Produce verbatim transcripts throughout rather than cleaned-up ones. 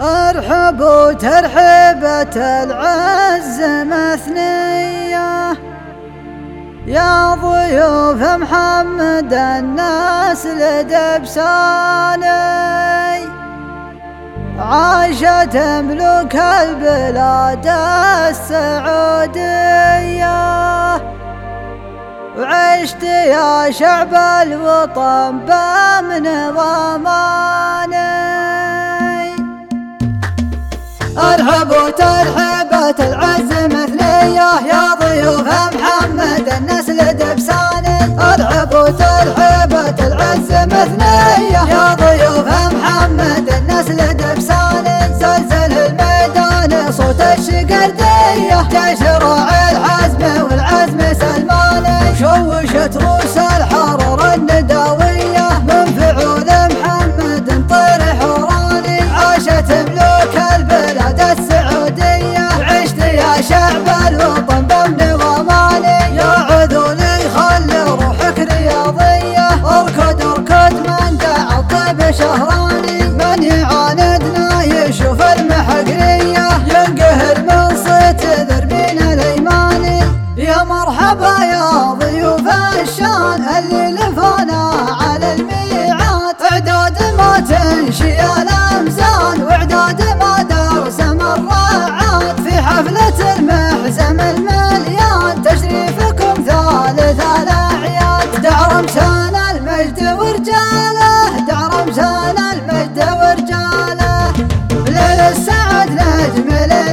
ارحبوا ترحيبة العز مثنية يا ضيوف محمد الناس لدبساني، عاشت ملوك البلاد السعودية وعشت يا شعب الوطن بأمن ضماني. ارحبوا ترحيبة العز مثنية يا ضيوف محمد الناس لدبساني، ارحبوا ترحيبة العز مثنية يا ضيوف محمد الناس لدبساني. زلزل الميدان صوت الشقردية جيش راعي الحزم والعزم سلماني، شوشت روس الحرر النداوية من فعول محمد طير حوراني، عاشت ملوك البلاد السعودية وعشت يا شعب الوطن بأمن وأماني. يا عذولي خلي روحك رياضية، اركض اركض من دع الطيب شهراني، من يعاندنا يشوف المحقرية ينقهر من صيت ذربين الايماني. يا مرحبا يا ضيوف الشان اللي لفانا على الميعاد، اعداد ما تنشي الامزان واعداد ما درسم الراعات، في حفلة المحزم المليان تشريفكم ثالث الاعياد. دع رمسان المجد ورجاله، دع رمسان المجد ورجاله، ليل السعد نجم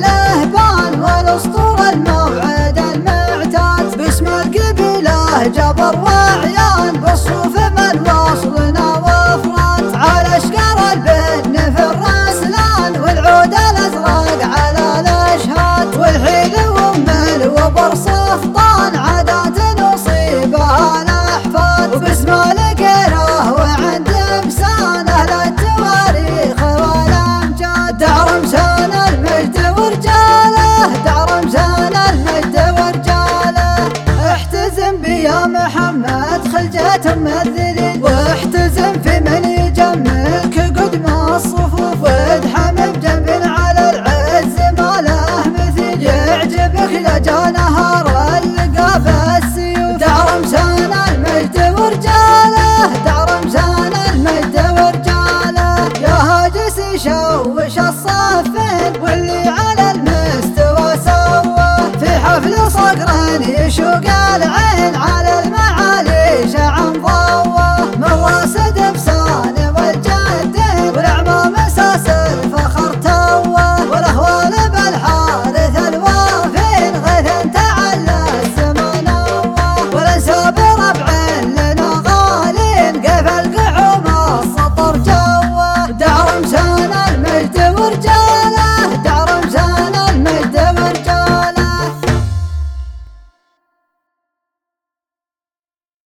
للهبان والاسطورة الموعد المعتاد، باسم القبيلة جبر وعيان بالصوف من وصلنا وفرات، على اشقر البن في الرسلان والعود الازرق على الاشهاد، والحيل ومل وبر صفطان عادات نصيبها الاحفاد، وباسم القيره وعند بسانه للتواريخ والامجاد. دع رمسان المجد ورجاله، دع رمسان المجد ورجاله، احتزم بيا محمد خلجة ممثلين، واحتزم في من يجملك قدم الصفوف، وادحم بجنب على العز ما له مثيل، يعجبك لجا نهار اللقى بالسيوف. دع رمسان المجد ورجاله، دع رمسان المجد ورجاله، يا هاجس يشوش الصفين واللي على المستوى سواه، في حفل صقر يشوق العين على المعالي شعن ضاع.